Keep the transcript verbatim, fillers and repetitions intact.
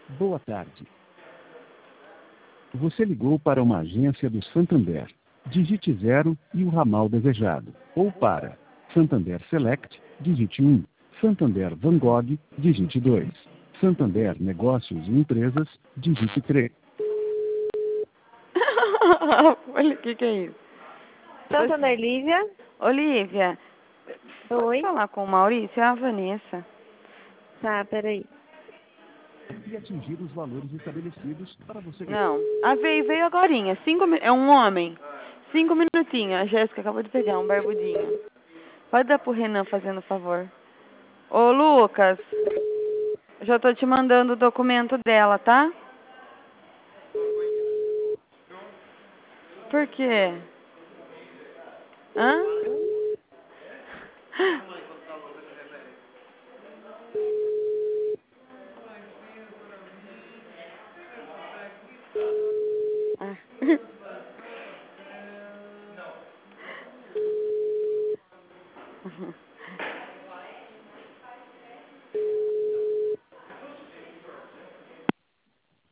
Boa tarde. Você ligou para uma agência do Santander. Digite zero e o ramal desejado. Ou para Santander Select, digite um. Santander Van Gogh, digite dois. Santander Negócios e Empresas, digite três. Olha, o que, que é isso? Santander, Lívia. Olívia, pode Oi. falar com o Maurício? É a Vanessa. Tá, peraí. E atingir os valores estabelecidos para você... Não, a veio, veio agorinha. Cinco, mi- é um homem. Cinco minutinhos. A Jéssica acabou de pegar um barbudinho. Pode dar pro Renan fazendo favor. Ô, Lucas, já tô te mandando o documento dela, tá? Por quê? Hã? Ah.